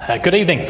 Good evening.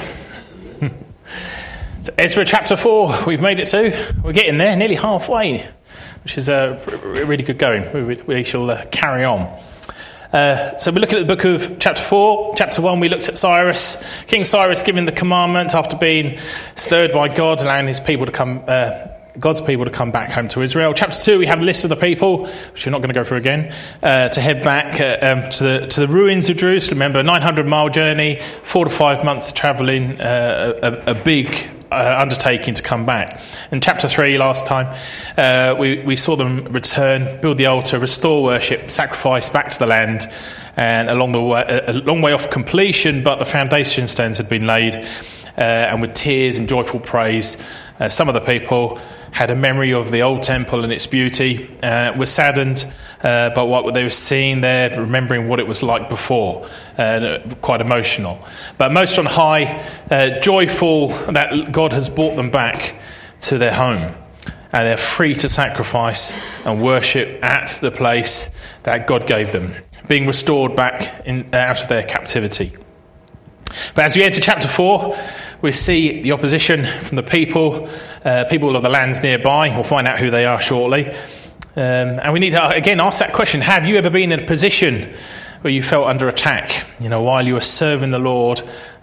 So Ezra chapter 4, we've made it to. We're getting there, nearly halfway, which is really good going. We shall carry on. So we're looking at the book of chapter 4. Chapter 1, we looked at Cyrus. King Cyrus giving the commandment after being stirred by God, allowing his people to come, God's people to come back home to Israel. Chapter 2, we have a list of the people, which we're not going to go through again, to head back to the ruins of Jerusalem. Remember, 900-mile journey, 4 to 5 months of travelling, a big undertaking to come back. In chapter 3 last time, we saw them return, build the altar, restore worship, sacrifice back to the land, and a long way off completion, but the foundation stones had been laid, and with tears and joyful praise, some of the people had a memory of the old temple and its beauty, were saddened by what they were seeing there, remembering what it was like before, quite emotional. But most on high, joyful that God has brought them back to their home, and they're free to sacrifice and worship at the place that God gave them, being restored back out of their captivity. But as we enter chapter 4, we see the opposition from the people of the lands nearby. We'll find out who they are shortly. And we need to, again, ask that question. Have you ever been in a position where you felt under attack, while you were serving the Lord,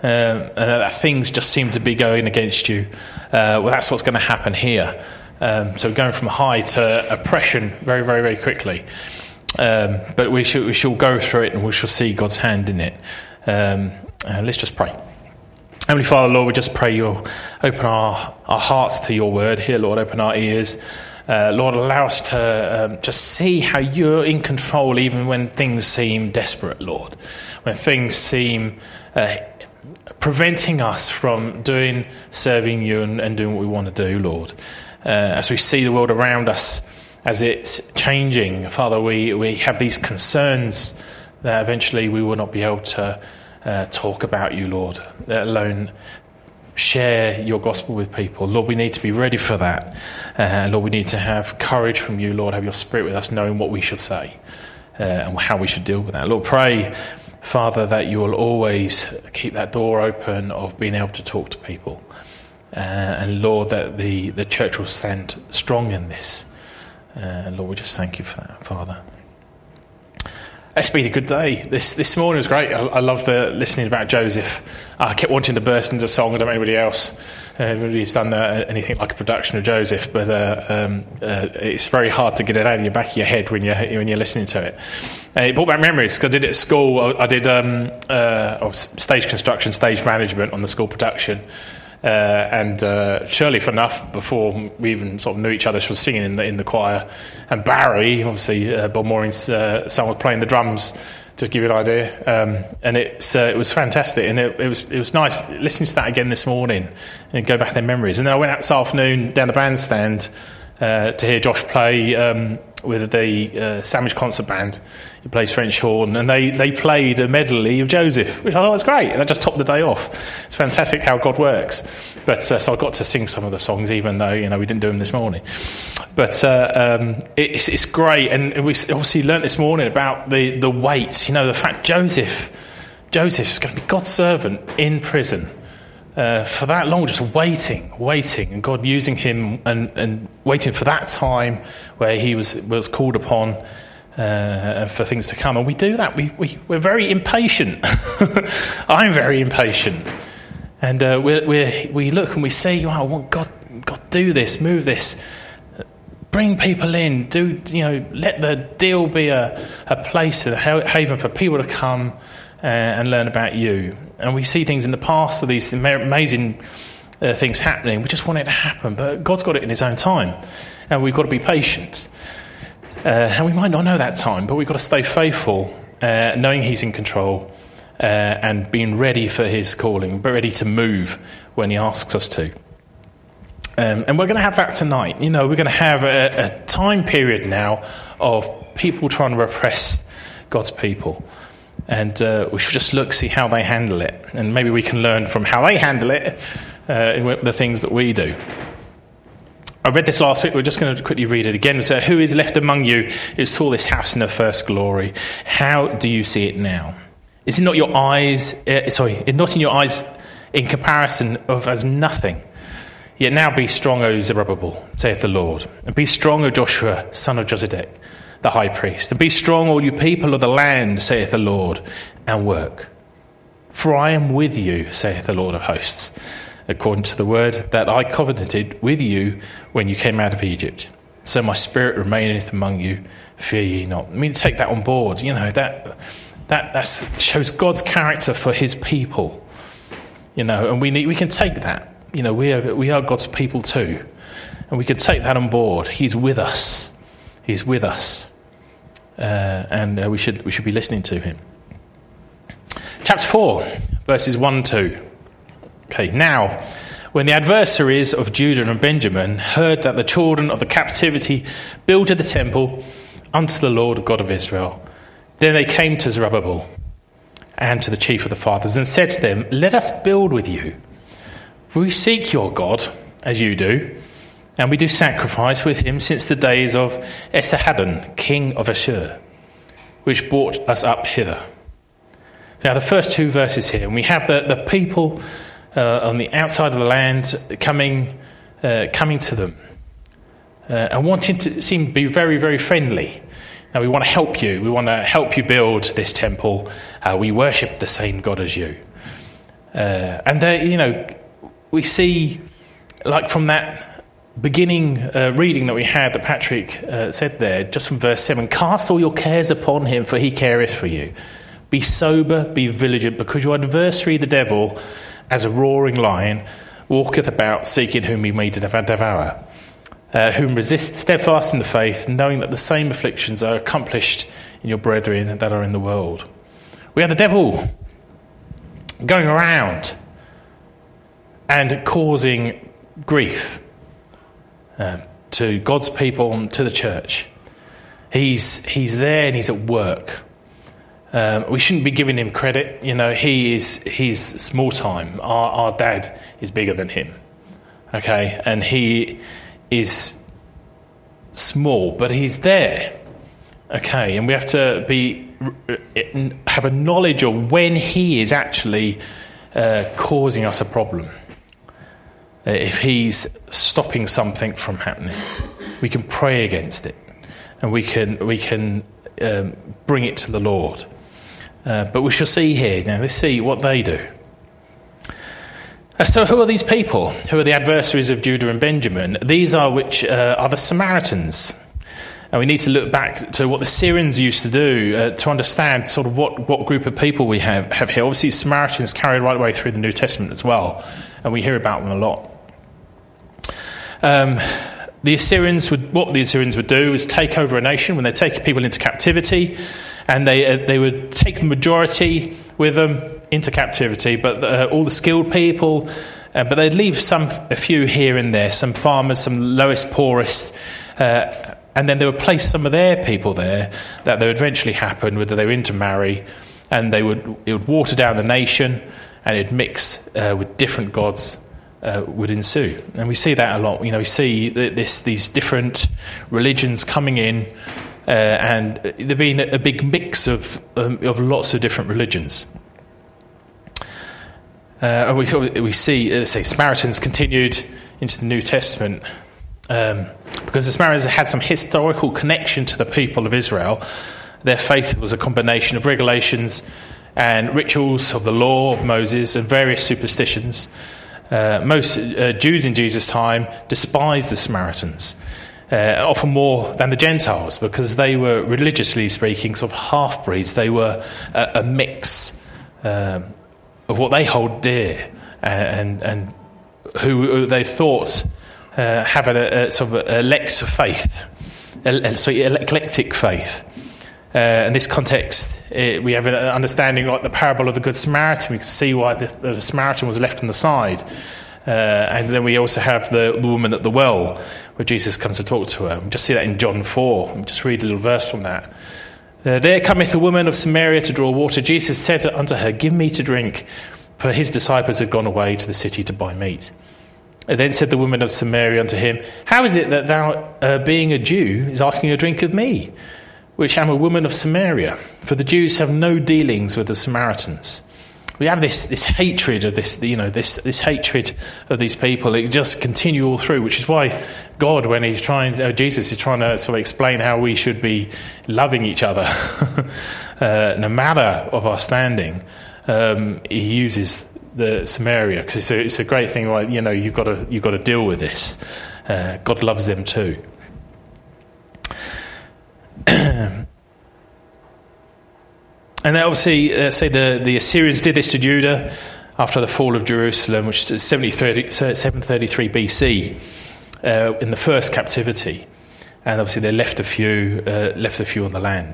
things just seem to be going against you? Well, that's what's going to happen here. So going from high to oppression very, very, very quickly. But we shall go through it and we shall see God's hand in it. Let's just pray. Heavenly Father, Lord, we just pray you'll open our hearts to your word here, Lord. Open our ears. Lord, allow us to just see how you're in control even when things seem desperate, Lord. When things seem preventing us from serving you and doing what we want to do, Lord. As we see the world around us as it's changing, Father, we have these concerns that eventually we will not be able to talk about you, Lord, let alone share your gospel with people. Lord, we need to be ready for that. Lord, we need to have courage from you, Lord, have your spirit with us, knowing what we should say and how we should deal with that. Lord, pray, Father, that you will always keep that door open of being able to talk to people. And Lord, that the church will stand strong in this. Lord, we just thank you for that, Father. It's been a good day. This morning was great. I loved listening about Joseph. I kept wanting to burst into song. I don't know anybody else who's done anything like a production of Joseph, but it's very hard to get it out in the back of your head when you're listening to it. It brought back memories because I did it at school. I did stage construction, stage management on the school production. And Shirley, for enough, before we even sort of knew each other, she was singing in the choir. And Barry, obviously, Bob Mooring's son, was playing the drums, to give you an idea. And it was fantastic. And it was nice listening to that again this morning and go back to their memories. And then I went out this afternoon down the bandstand to hear Josh play with the Sandwich Concert Band. He plays French horn, and they played a medley of Joseph, which I thought was great, and that just topped the day off. It's fantastic how God works. But so I got to sing some of the songs, even though we didn't do them this morning. But it's great, and we obviously learnt this morning about the weight. The fact Joseph's going to be God's servant in prison for that long, just waiting, and God using him and waiting for that time where he was called upon. For things to come, and we do that. We're very impatient. I'm very impatient, and we look and we see, I want God, do this, move this, bring people in, let the deal be a place, a haven for people to come and learn about you. And we see things in the past of these amazing things happening. We just want it to happen, but God's got it in His own time, and we've got to be patient. And we might not know that time, but we've got to stay faithful, knowing He's in control, and being ready for His calling, but ready to move when He asks us to. And we're going to have that tonight. We're going to have a time period now of people trying to repress God's people. And we should just see how they handle it. And maybe we can learn from how they handle it in the things that we do. I read this last week. We're just going to quickly read it again. It says, "Who is left among you who saw this house in her first glory? How do you see it now? Is it not in your eyes in comparison of as nothing. Yet now be strong, O Zerubbabel, saith the Lord, and be strong, O Joshua, son of Josedek, the high priest, and be strong, all you people of the land, saith the Lord, and work. For I am with you, saith the Lord of hosts, according to the word that I covenanted with you when you came out of Egypt. So my spirit remaineth among you, fear ye not. I mean, take that on board. You know, that shows God's character for his people. You know, and we can take that. You know, we are God's people too. And we can take that on board. He's with us. He's with us. And we should be listening to him. Chapter 4, verses 1-2. Okay, now, when the adversaries of Judah and Benjamin heard that the children of the captivity builded the temple unto the Lord God of Israel, then they came to Zerubbabel and to the chief of the fathers and said to them, let us build with you. For we seek your God, as you do, and we do sacrifice with him since the days of Esarhaddon, king of Ashur, which brought us up hither. Now, the first two verses here, and we have the people on the outside of the land coming to them and wanting to seem to be very, very friendly. Now, we want to help you. We want to help you build this temple. We worship the same God as you. And we see, like from that beginning reading that we had, that Patrick said there, just from verse 7, cast all your cares upon him, for he careth for you. Be sober, be vigilant, because your adversary, the devil, as a roaring lion, walketh about, seeking whom he may devour. Whom resist steadfast in the faith, knowing that the same afflictions are accomplished in your brethren that are in the world. We have the devil going around and causing grief to God's people and to the church. He's there and he's at work. We shouldn't be giving him credit. You know, he's small time. Our dad is bigger than him. Okay, and he is small, but he's there. Okay, and we have to have a knowledge of when he is actually causing us a problem. If he's stopping something from happening, we can pray against it, and we can bring it to the Lord. But we shall see here now. Let's see what they do. So who are these people? Who are the adversaries of Judah and Benjamin? These are the Samaritans. And we need to look back to what the Syrians used to do to understand sort of what group of people we have here. Obviously, Samaritans carried right away through the New Testament as well, and we hear about them a lot. The Assyrians would do is take over a nation when they take people into captivity, and they would take the majority with them into captivity, but all the skilled people, but they'd leave a few here and there, some farmers, some lowest, poorest, and then they would place some of their people there that would eventually happen, whether they were intermarry, and it would water down the nation, and it'd mix with different gods would ensue. And we see that a lot. You know, we see these different religions coming in, and there being a big mix of lots of different religions. And we see, Samaritans continued into the New Testament because the Samaritans had some historical connection to the people of Israel. Their faith was a combination of regulations and rituals of the law of Moses and various superstitions. Most Jews in Jesus' time despised the Samaritans, often more than the Gentiles, because they were, religiously speaking, sort of half-breeds. They were a mix of what they hold dear, and who they thought have a sort of eclectic faith. In this context, we have an understanding like the parable of the Good Samaritan. We can see why the Samaritan was left on the side. And then we also have the woman at the well, where Jesus comes to talk to her. We just see that in John 4. We'll just read a little verse from that. There cometh a woman of Samaria to draw water. Jesus said unto her, Give me to drink, for his disciples had gone away to the city to buy meat. Then said the woman of Samaria unto him, How is it that thou, being a Jew, is asking a drink of me, which am a woman of Samaria? For the Jews have no dealings with the Samaritans. we have this hatred of this hatred of these people. It just continue all through, which is why God, when Jesus is trying to sort of explain how we should be loving each other, no matter of our standing, he uses the Samaria, because it's a great thing. Like, you've got to deal with this. God loves them too. And then obviously, say the Assyrians did this to Judah after the fall of Jerusalem, which is 733 BC, in the first captivity, and obviously they left a few on the land.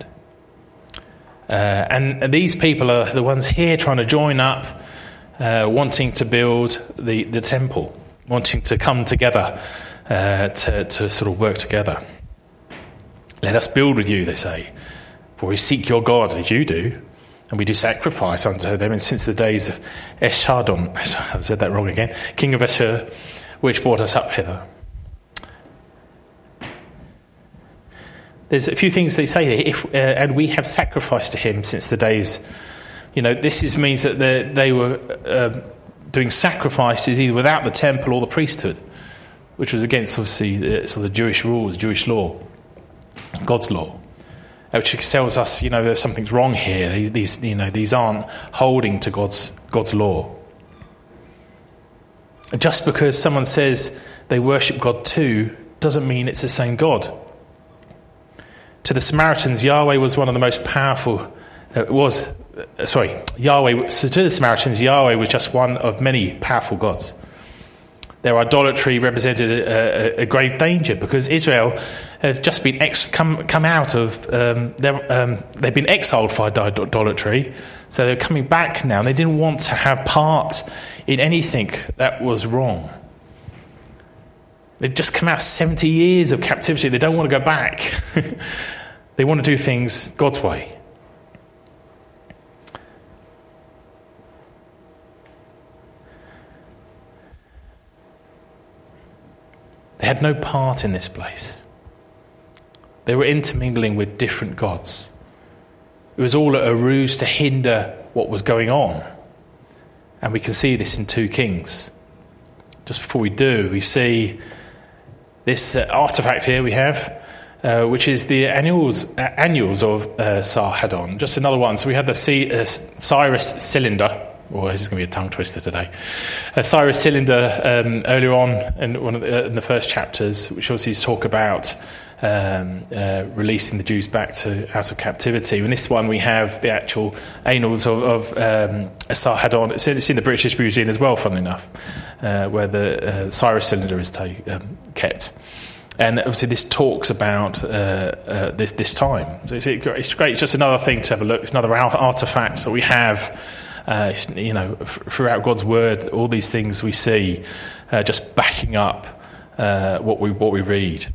And these people are the ones here trying to join up, wanting to build the temple, wanting to come together to sort of work together. Let us build with you, they say. For we seek your God, as you do, and we do sacrifice unto them, and since the days of Esarhaddon, I've said that wrong again, king of Ashur, which brought us up hither. There's a few things they say here, and we have sacrificed to him since the days. This means that they were doing sacrifices either without the temple or the priesthood, which was against, obviously, the Jewish rules, Jewish law, God's law. Which tells us, there's something's wrong here. These aren't holding to God's law. Just because someone says they worship God too, doesn't mean it's the same God. To the Samaritans, Yahweh was one of the most powerful. So to the Samaritans, Yahweh was just one of many powerful gods. Their idolatry represented a grave danger, because Israel have just been come out of they've been exiled for idolatry, so they're coming back now. They didn't want to have part in anything that was wrong. They've just come out 70 years of captivity. They don't want to go back. They want to do things God's way. They had no part in this place. They were intermingling with different gods. It was all a ruse to hinder what was going on. And we can see this in 2 Kings. Just before we do, we see this artifact here we have, which is the annuals of Esarhaddon. Just another one. So we had the Cyrus cylinder. Well, this is going to be a tongue twister today. Cyrus cylinder earlier on in the first chapters, which obviously talk about releasing the Jews back out of captivity. In this one, we have the actual annals of Esarhaddon. It's in the British Museum as well, funnily enough, where the Cyrus cylinder is kept. And obviously, this talks about this time. So it's great. It's just another thing to have a look. It's another artifact that we have. Throughout God's word, all these things we see just backing up what we read.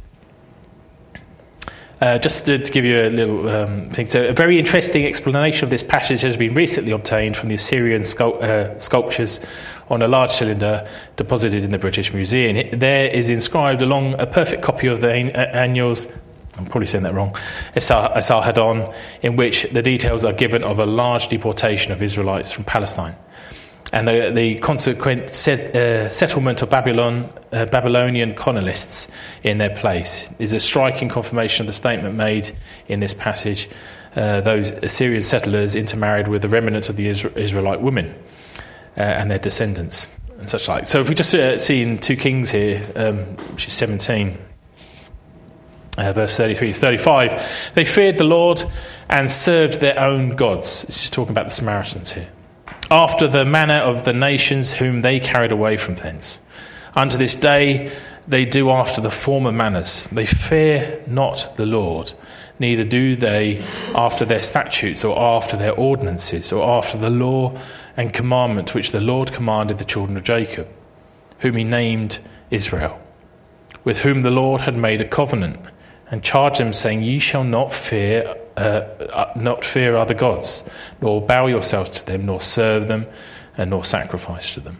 Just to give you a little thing, so a very interesting explanation of this passage has been recently obtained from the Assyrian sculptures on a large cylinder deposited in the British Museum. There is inscribed along a perfect copy of the Annals, I'm probably saying that wrong, Esarhaddon, in which the details are given of a large deportation of Israelites from Palestine and the consequent settlement of Babylonian colonists in their place. Is a striking confirmation of the statement made in this passage. Those Assyrian settlers intermarried with the remnants of the Israelite women and their descendants and such like. So if we just see in 2 Kings here, which is 17, verse 33 to 35, they feared the Lord and served their own gods. This is talking about the Samaritans here. After the manner of the nations whom they carried away from thence. Unto this day they do after the former manners. They fear not the Lord, neither do they after their statutes or after their ordinances or after the law and commandment which the Lord commanded the children of Jacob, whom he named Israel, with whom the Lord had made a covenant, and charged them, saying, Ye shall not fear other gods, nor bow yourselves to them, nor serve them, and nor sacrifice to them.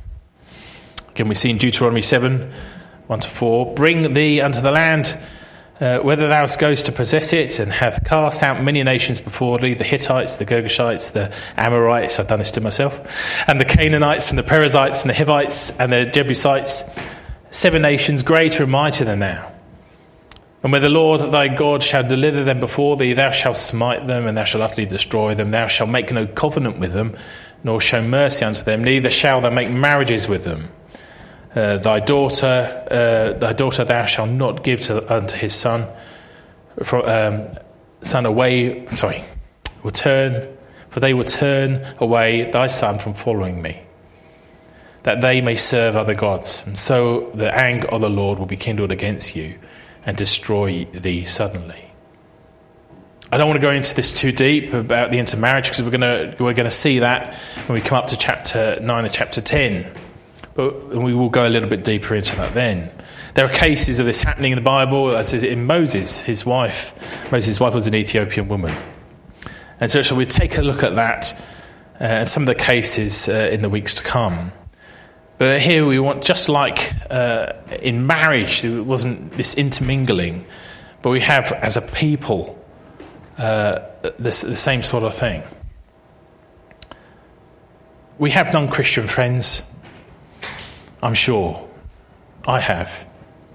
Again, we see in Deuteronomy 7, 1-4, Bring thee unto the land whether thou goest to possess it, and hath cast out many nations before thee, the Hittites, the Girgashites, the Amorites, I've done this to myself, and the Canaanites, and the Perizzites, and the Hivites, and the Jebusites, 7 nations greater and mightier than thou. And when the Lord thy God shall deliver them before thee, thou shalt smite them, and thou shalt utterly destroy them. Thou shalt make no covenant with them, nor show mercy unto them, neither shalt thou make marriages with them. Thy daughter thou shalt not give unto his son, for they will turn away thy son from following me, that they may serve other gods, and so the anger of the Lord will be kindled against you, and destroy thee suddenly. I don't want to go into this too deep about the intermarriage, because we're going to see that when we come up to chapter 9 and chapter 10. But we will go a little bit deeper into that then. There are cases of this happening in the Bible, as in Moses. His wife was an Ethiopian woman. And so we take a look at that and some of the cases in the weeks to come. But here we want, just like in marriage, there wasn't this intermingling, but we have, as a people, the same sort of thing. We have non-Christian friends, I'm sure. I have.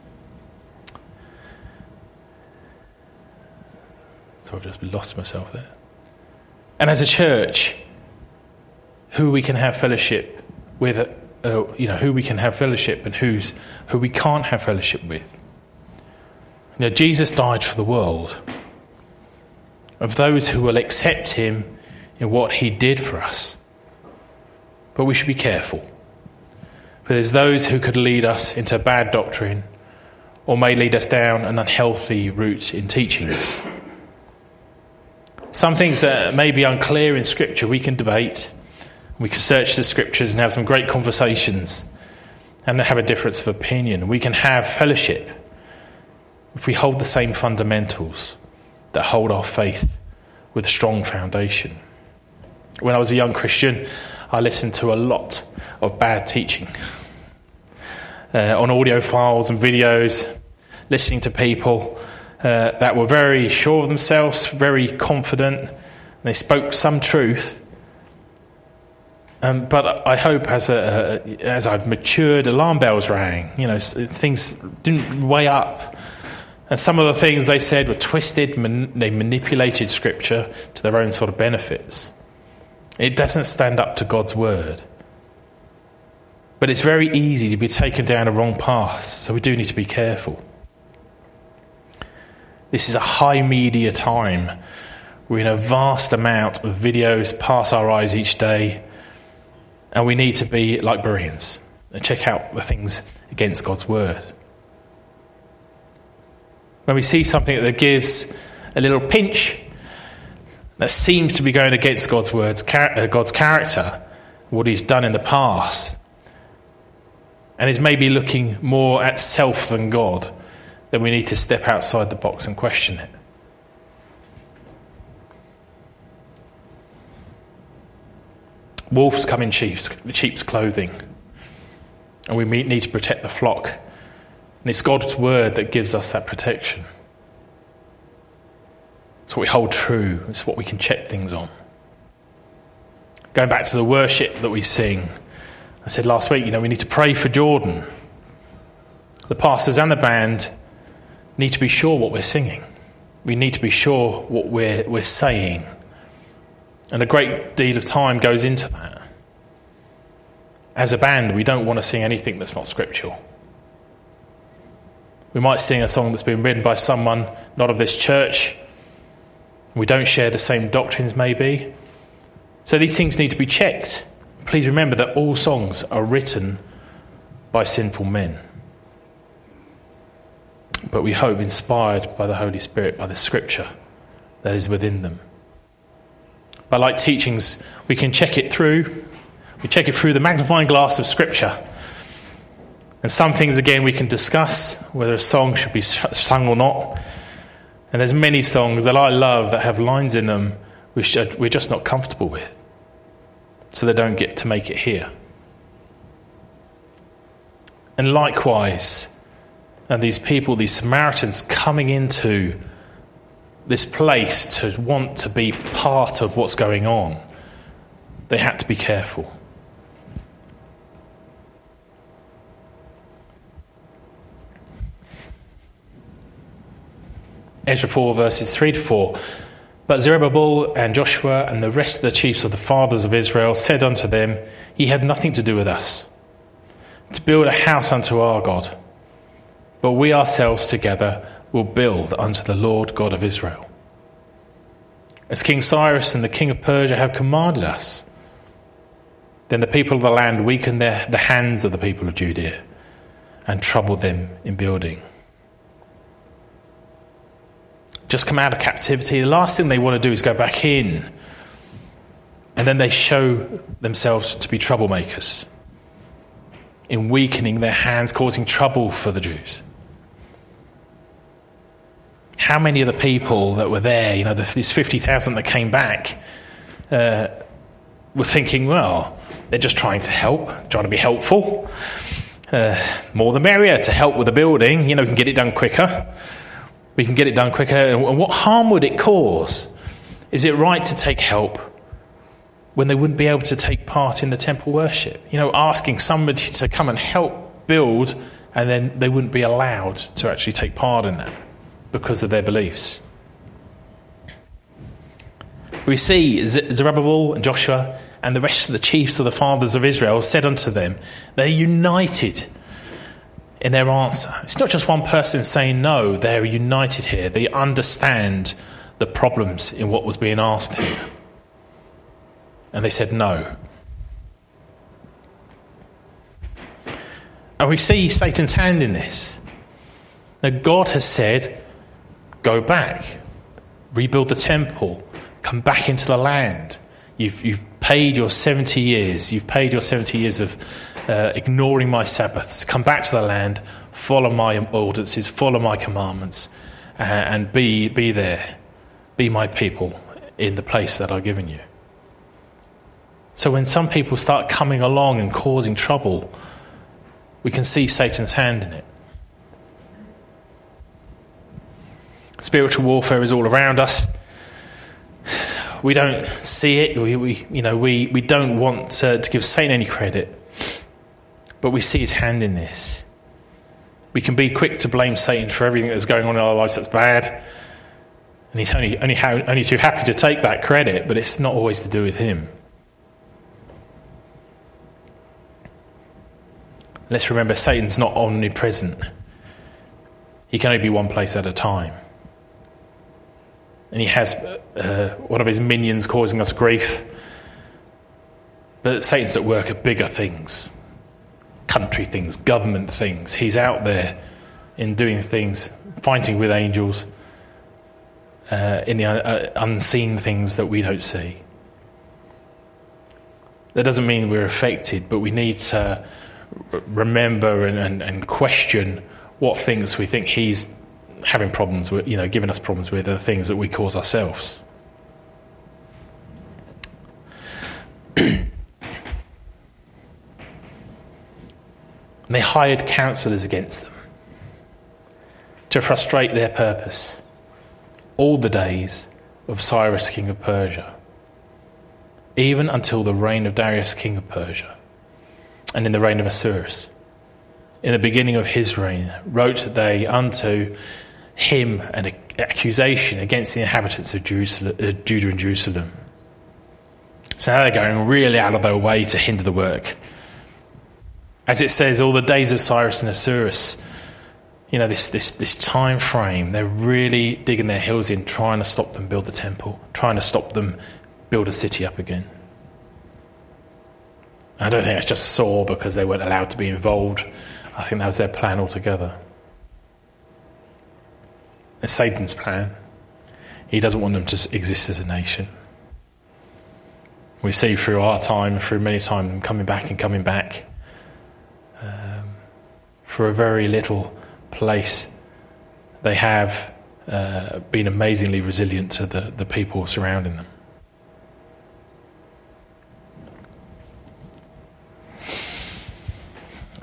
So I've just lost myself there. And as a church, who we can have fellowship with, who we can have fellowship and who we can't have fellowship with. Jesus died for the world, of those who will accept him in what he did for us. But we should be careful. For there's those who could lead us into bad doctrine, or may lead us down an unhealthy route in teachings. Some things that may be unclear in Scripture we can debate. We can search the Scriptures and have some great conversations and have a difference of opinion. We can have fellowship if we hold the same fundamentals that hold our faith with a strong foundation. When I was a young Christian, I listened to a lot of bad teaching on audio files and videos, listening to people that were very sure of themselves, very confident. They spoke some truth. But I hope as I've matured, alarm bells rang. Things didn't weigh up. And some of the things they said were twisted. They manipulated Scripture to their own sort of benefits. It doesn't stand up to God's word. But it's very easy to be taken down a wrong path, so we do need to be careful. This is a high media time. We're in a vast amount of videos pass our eyes each day, and we need to be like Bereans and check out the things against God's word. When we see something that gives a little pinch that seems to be going against God's words, God's character, what he's done in the past, and is maybe looking more at self than God, then we need to step outside the box and question it. Wolves come in sheep's clothing, and we need to protect the flock. And it's God's word that gives us that protection. It's what we hold true. It's what we can check things on. Going back to the worship that we sing, I said last week, we need to pray for Jordan. The pastors and the band need to be sure what we're singing. We need to be sure what we're saying. And a great deal of time goes into that. As a band, we don't want to sing anything that's not scriptural. We might sing a song that's been written by someone not of this church. We don't share the same doctrines, maybe. So these things need to be checked. Please remember that all songs are written by sinful men. But we hope inspired by the Holy Spirit, by the Scripture that is within them. But like teachings, we can check it through. We check it through the magnifying glass of Scripture. And some things, again, we can discuss, whether a song should be sung or not. And there's many songs that I love that have lines in them which we're just not comfortable with. So they don't get to make it here. And likewise, and these people, these Samaritans, coming into this place to want to be part of what's going on, they had to be careful. Ezra 4 verses 3 to 4. But Zerubbabel and Joshua and the rest of the chiefs of the fathers of Israel said unto them, Ye had nothing to do with us, to build a house unto our God, but we ourselves together will build unto the Lord God of Israel. As King Cyrus and the king of Persia have commanded us. Then the people of the land weakened the hands of the people of Judea and troubled them in building. Just come out of captivity, the last thing they want to do is go back in. And then they show themselves to be troublemakers in weakening their hands, causing trouble for the Jews. How many of the people that were there, these 50,000 that came back, were thinking, well, they're just trying to help, trying to be helpful. More the merrier to help with the building, we can get it done quicker. We can get it done quicker. And what harm would it cause? Is it right to take help when they wouldn't be able to take part in the temple worship? Asking somebody to come and help build, and then they wouldn't be allowed to actually take part in that because of their beliefs. We see Zerubbabel and Joshua and the rest of the chiefs of the fathers of Israel said unto them, they're united in their answer. It's not just one person saying no, they're united here. They understand the problems in what was being asked here. And they said no. And we see Satan's hand in this. Now God has said, go back, rebuild the temple, come back into the land. You've paid your 70 years. You've paid your 70 years of ignoring my Sabbaths. Come back to the land, follow my ordinances, follow my commandments, and be there. Be my people in the place that I've given you. So when some people start coming along and causing trouble, we can see Satan's hand in it. Spiritual warfare is all around us. We don't see it. We don't want to give Satan any credit. But we see his hand in this. We can be quick to blame Satan for everything that's going on in our lives that's bad. And he's only too happy to take that credit, but it's not always to do with him. Let's remember, Satan's not omnipresent. He can only be one place at a time. And he has one of his minions causing us grief. But Satan's at work at bigger things. Country things, government things. He's out there in doing things, fighting with angels, in the unseen things that we don't see. That doesn't mean we're affected, but we need to remember and question what things we think he's having problems with, giving us problems with, are the things that we cause ourselves. And they hired counselors against them to frustrate their purpose all the days of Cyrus, king of Persia, even until the reign of Darius, king of Persia, and in the reign of Ahasuerus. In the beginning of his reign, wrote they unto him an accusation against the inhabitants of Judah and Jerusalem. So now they're going really out of their way to hinder the work. As it says, all the days of Cyrus and Ahasuerus, this time frame, they're really digging their heels in, trying to stop them build the temple, trying to stop them build a city up again. I don't think that's just sore because they weren't allowed to be involved. I think that was their plan altogether. It's Satan's plan. He doesn't want them to exist as a nation. We see through our time, through many times, them coming back, for a very little place. They have been amazingly resilient to the people surrounding them.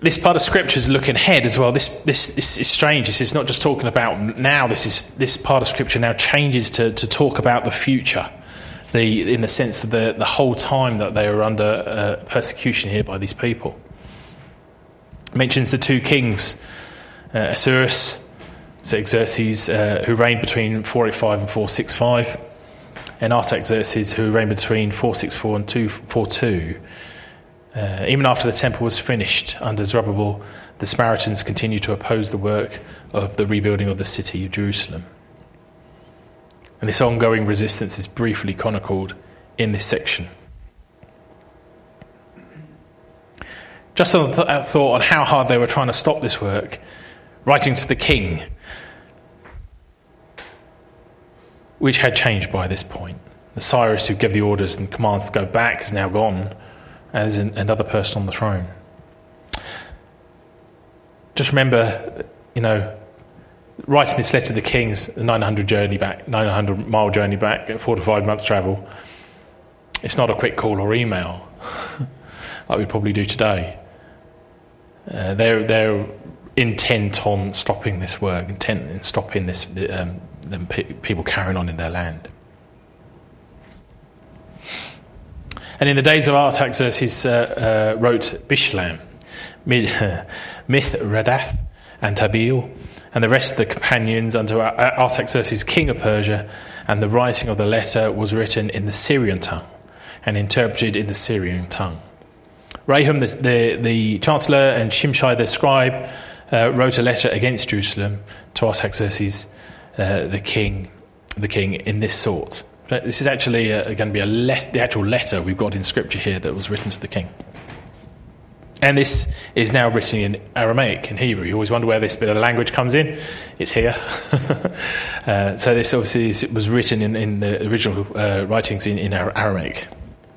this part of Scripture is looking ahead as well. This is strange. This is not just talking about now. This part of Scripture now changes to talk about the future, in the sense that the whole time that they are under persecution here by these people. It mentions the two kings, Ahasuerus, Xerxes, who reigned between 485 and 465, and Artaxerxes, who reigned between 464 and 242. Even after the temple was finished under Zerubbabel, the Samaritans continued to oppose the work of the rebuilding of the city of Jerusalem. And this ongoing resistance is briefly chronicled in this section. Just a thought on how hard they were trying to stop this work, writing to the king, which had changed by this point. The Cyrus who gave the orders and commands to go back is now gone, as another person on the throne. Just remember, writing this letter to the kings, the 900-mile journey back, 4 to 5 months travel. It's not a quick call or email, like we probably do today. They're intent on stopping this work, intent on stopping this people carrying on in their land. And in the days of Artaxerxes wrote Bishlam, Mithredath, and Tabeel, and the rest of the companions unto Artaxerxes, king of Persia, and the writing of the letter was written in the Syrian tongue and interpreted in the Syrian tongue. Rahum the chancellor and Shimshai the scribe wrote a letter against Jerusalem to Artaxerxes, the king in this sort. This is actually going to be the actual letter we've got in Scripture here that was written to the king. And this is now written in Aramaic, in Hebrew. You always wonder where this bit of the language comes in. It's here. So this obviously was written in the original writings in Aramaic.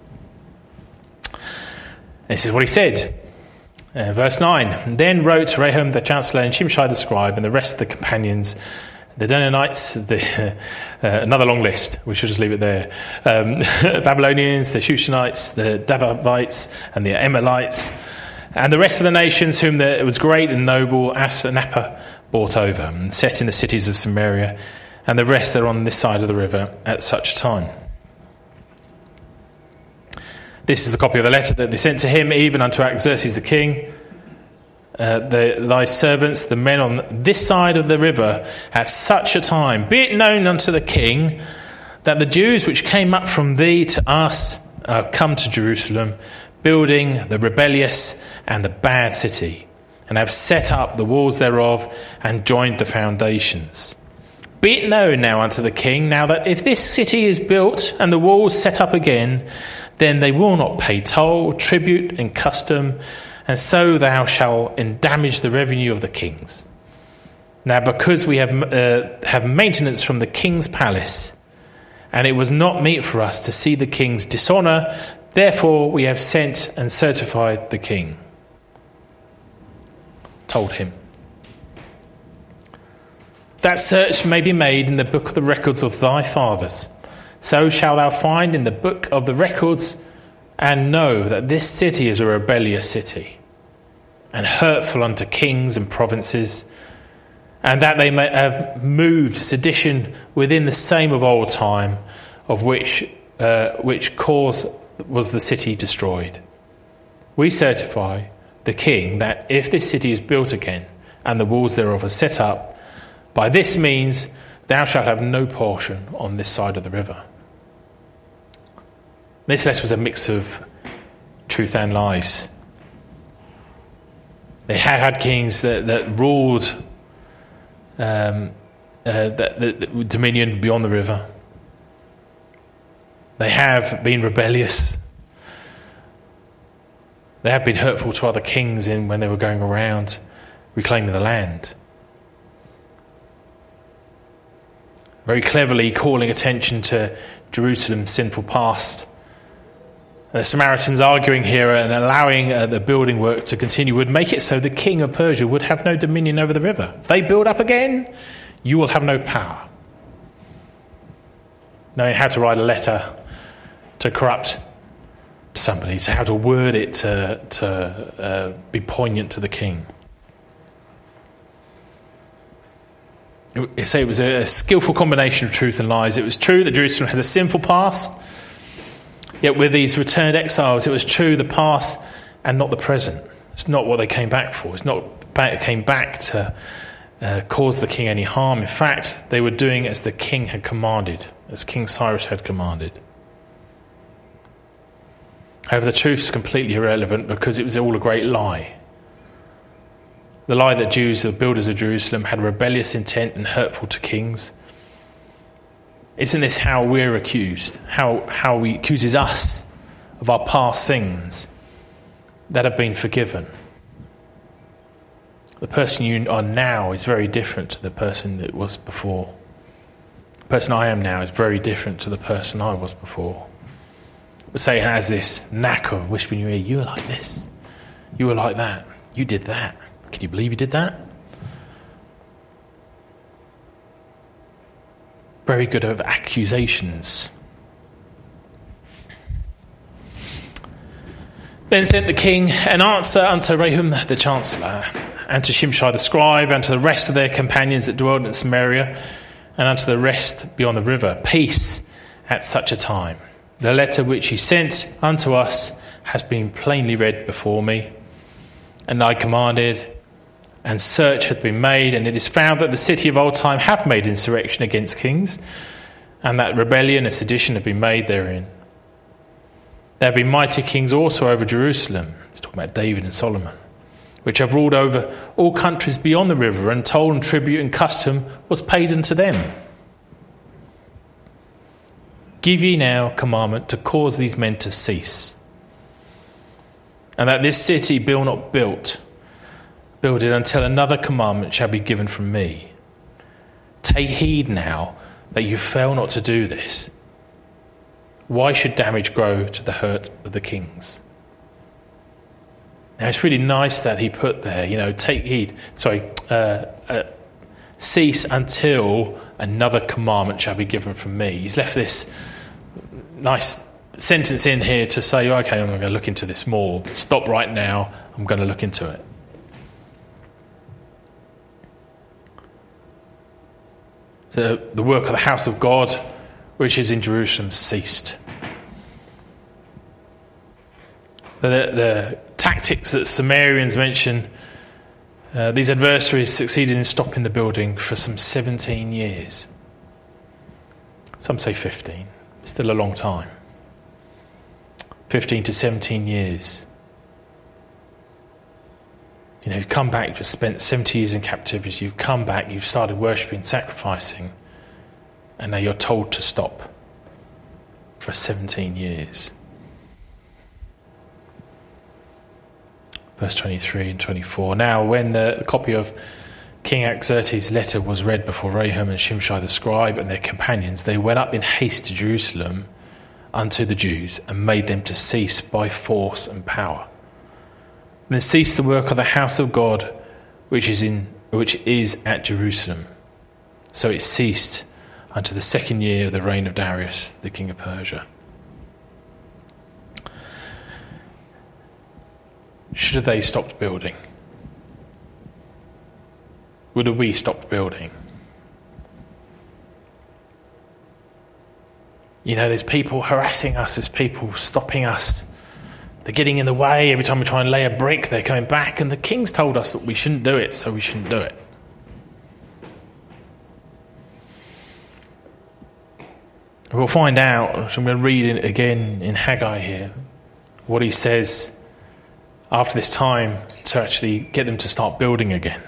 This is what he said. Verse 9. Then wrote Rahum the chancellor and Shimshai the scribe and the rest of the companions, the Dananites, another long list, we should just leave it there, Babylonians, the Shushanites, the Davavites, and the Emilites, and the rest of the nations whom it was great and noble Asenappa brought over, and set in the cities of Samaria, and the rest that are on this side of the river at such a time. This is the copy of the letter that they sent to him, even unto Xerxes the king. Thy servants, the men on this side of the river, at such a time, be it known unto the king, that the Jews which came up from thee to us are come to Jerusalem, building the rebellious and the bad city, and have set up the walls thereof, and joined the foundations. Be it known now unto the king, now that if this city is built, and the walls set up again, then they will not pay toll, tribute, and custom, and so thou shalt endamage the revenue of the kings. Now because we have maintenance from the king's palace, and it was not meet for us to see the king's dishonour, therefore we have sent and certified the king. Told him, that search may be made in the book of the records of thy fathers. So shalt thou find in the book of the records, and know that this city is a rebellious city, and hurtful unto kings and provinces, and that they may have moved sedition within the same of old time, of which cause was the city destroyed. We certify the king that if this city is built again, and the walls thereof are set up, by this means thou shalt have no portion on this side of the river. This letter was a mix of truth and lies. They had kings that ruled the dominion beyond the river. They have been rebellious. They have been hurtful to other kings when they were going around reclaiming the land. Very cleverly calling attention to Jerusalem's sinful past. The Samaritans arguing here and allowing the building work to continue would make it so the king of Persia would have no dominion over the river. If they build up again, you will have no power. Knowing how to write a letter to corrupt, to somebody. It's how to word it to be poignant to the king. It was a skillful combination of truth and lies. It was true that Jerusalem had a sinful past, yet with these returned exiles, it was true the past and not the present. It's not what they came back for. It's not they came back to cause the king any harm. In fact, they were doing as the king had commanded, as King Cyrus had commanded. However, the truth is completely irrelevant because it was all a great lie. The lie that Jews, the builders of Jerusalem, had rebellious intent and hurtful to kings. Isn't this how we're accused? How he accuses us of our past sins that have been forgiven? The person you are now is very different to the person that was before. The person I am now is very different to the person I was before. But Satan has this knack of whispering in your ear, you were like this, you were like that, you did that. Can you believe you did that? Very good at accusations. Then sent the king an answer unto Rehum the chancellor, and to Shimshai the scribe, and to the rest of their companions that dwelled in Samaria, and unto the rest beyond the river, peace at such a time. The letter which he sent unto us has been plainly read before me, and I commanded, and search hath been made, and it is found that the city of old time hath made insurrection against kings, and that rebellion and sedition have been made therein. There have been mighty kings also over Jerusalem, he's talking about David and Solomon, which have ruled over all countries beyond the river, and toll and tribute and custom was paid unto them. Give ye now commandment to cause these men to cease, and that this city be not build it until another commandment shall be given from me. Take heed now that you fail not to do this. Why should damage grow to the hurt of the kings? Now it's really nice that he put there, take heed, cease until another commandment shall be given from me. He's left this nice sentence in here to say, okay, I'm going to look into this more. Stop right now, I'm going to look into it. So the work of the house of God, which is in Jerusalem, ceased. The tactics that Sumerians mention, these adversaries succeeded in stopping the building for some 17 years. Some say 15. Still a long time. 15 to 17 years. You've come back, you've spent 70 years in captivity, you've come back, you've started worshipping, sacrificing, and now you're told to stop for 17 years. Verse 23 and 24. Now, when the copy of King Xerxes' letter was read before Rehum and Shimshai the scribe and their companions, they went up in haste to Jerusalem unto the Jews and made them to cease by force and power. And then ceased the work of the house of God, which is at Jerusalem. So it ceased unto the second year of the reign of Darius, the king of Persia. Should have they stopped building? Would have we stopped building? There's people harassing us, there's people stopping us. They're getting in the way. Every time we try and lay a brick, they're coming back. And the king's told us that we shouldn't do it, so we shouldn't do it. We'll find out, so I'm going to read it again in Haggai here, what he says after this time to actually get them to start building again.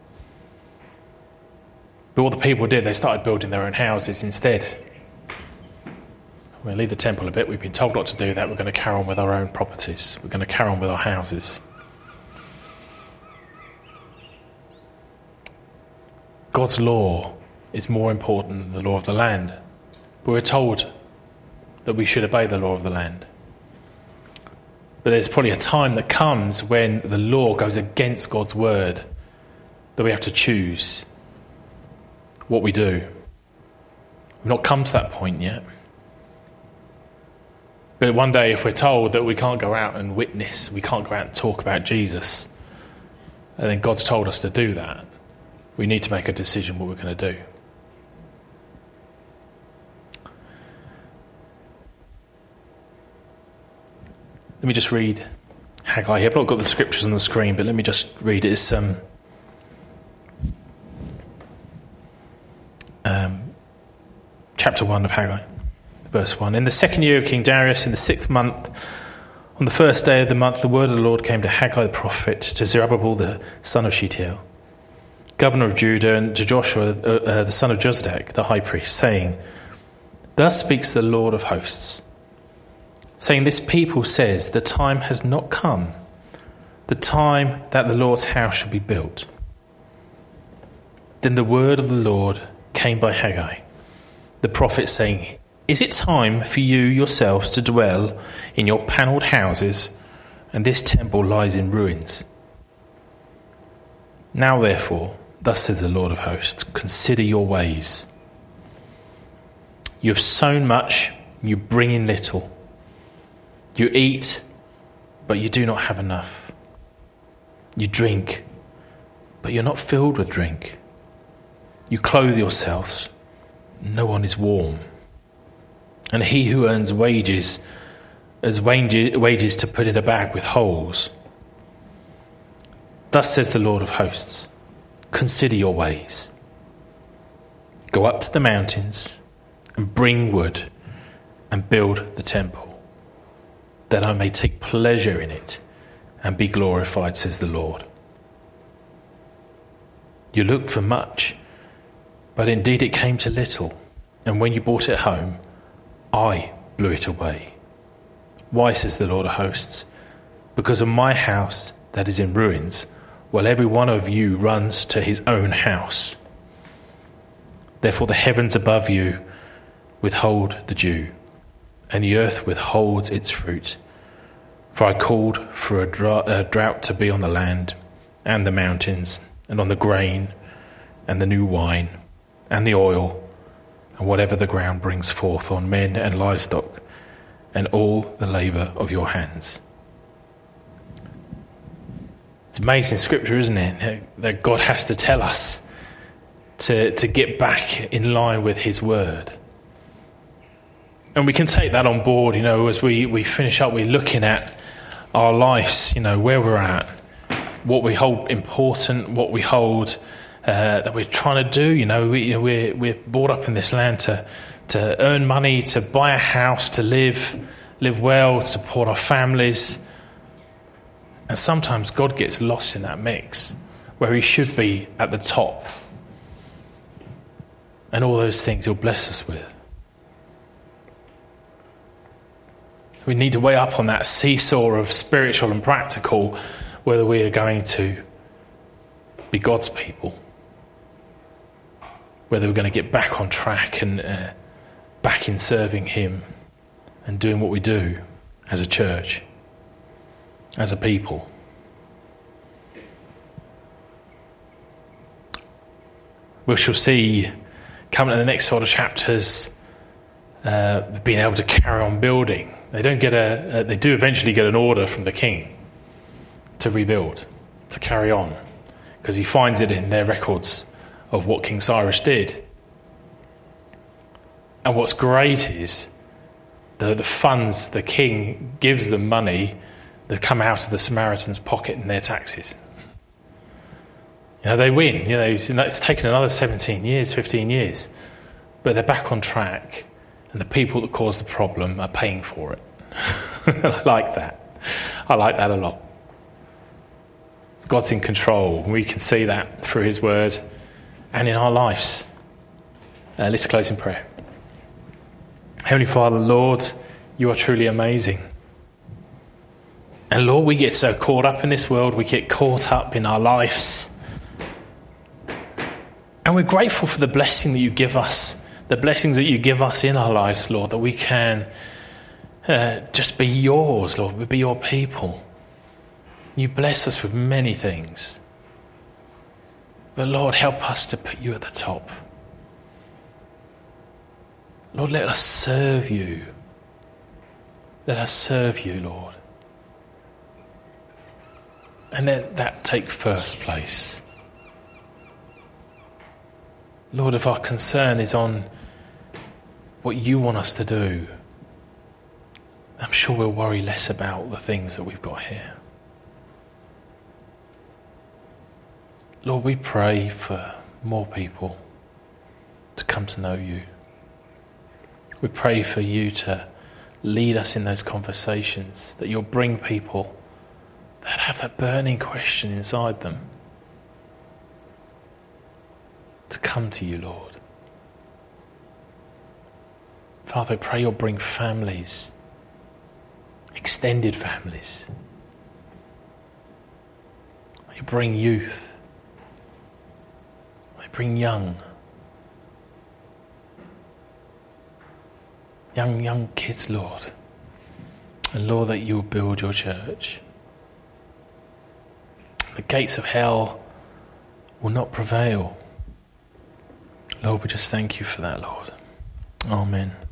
But what the people did, they started building their own houses instead. We'll leave the temple a bit. We've been told not to do that. We're going to carry on with our own properties. We're going to carry on with our houses. God's law is more important than the law of the land. But we're told that we should obey the law of the land. But there's probably a time that comes when the law goes against God's word, that we have to choose what we do. We've not come to that point yet. But one day, if we're told that we can't go out and witness, we can't go out and talk about Jesus, and then God's told us to do that, we need to make a decision what we're going to do. Let me just read Haggai here. I've not got the scriptures on the screen, but let me just read it. It's chapter 1 of Haggai, verse 1. In the second year of King Darius, in the 6th month, on the first day of the month, the word of the Lord came to Haggai the prophet, to Zerubbabel the son of Shealtiel, governor of Judah, and to Joshua the son of Jozadak, the high priest, saying, Thus speaks the Lord of hosts, saying, This people says, the time has not come, the time that the Lord's house shall be built. Then the word of the Lord came by Haggai, the prophet, saying, Is it time for you yourselves to dwell in your panelled houses, and this temple lies in ruins? Now therefore, thus says the Lord of hosts, consider your ways. You have sown much, you bring in little. You eat, but you do not have enough. You drink, but you're not filled with drink. You clothe yourselves, no one is warm. And he who earns wages to put in a bag with holes. Thus says the Lord of hosts, consider your ways. Go up to the mountains and bring wood and build the temple, that I may take pleasure in it and be glorified, says the Lord. You looked for much, but indeed it came to little, and when you brought it home, I blew it away. Why, says the Lord of hosts? Because of my house that is in ruins, while every one of you runs to his own house. Therefore the heavens above you withhold the dew, and the earth withholds its fruit. For I called for a drought to be on the land and the mountains, and on the grain and the new wine and the oil, and whatever the ground brings forth, on men and livestock, and all the labour of your hands. It's amazing scripture, isn't it? That God has to tell us to get back in line with his word. And we can take that on board, as we finish up, we're looking at our lives, where we're at, what we hold important, what we hold that we're trying to do. We're brought up in this land to earn money, to buy a house, to live well, support our families. And sometimes God gets lost in that mix, where he should be at the top. And all those things he'll bless us with. We need to weigh up on that seesaw of spiritual and practical, whether we are going to be God's people, whether we're going to get back on track and back in serving him and doing what we do as a church, as a people. We shall see, coming to the next sort of chapters, being able to carry on building. They do eventually get an order from the king to rebuild, to carry on, because he finds it in their records of what King Cyrus did. And what's great is the funds, the king gives them money that come out of the Samaritans' pocket in their taxes. They win. It's taken another 17 years, 15 years, but they're back on track, and the people that caused the problem are paying for it. I like that. I like that a lot. God's in control. We can see that through his word and in our lives. Let's close in prayer. Heavenly Father, Lord, you are truly amazing. And Lord, we get so caught up in this world. We get caught up in our lives. And we're grateful for the blessing that you give us, the blessings that you give us in our lives, Lord, that we can just be yours, Lord, we be your people. You bless us with many things. But Lord, help us to put you at the top. Lord, let us serve you. Let us serve you, Lord. And let that take first place. Lord, if our concern is on what you want us to do, I'm sure we'll worry less about the things that we've got here. Lord, we pray for more people to come to know you. We pray for you to lead us in those conversations, that you'll bring people that have that burning question inside them to come to you, Lord. Father, I pray you'll bring families, extended families. You bring youth. You bring young kids, Lord. And Lord, that you will build your church. The gates of hell will not prevail. Lord, we just thank you for that, Lord. Amen.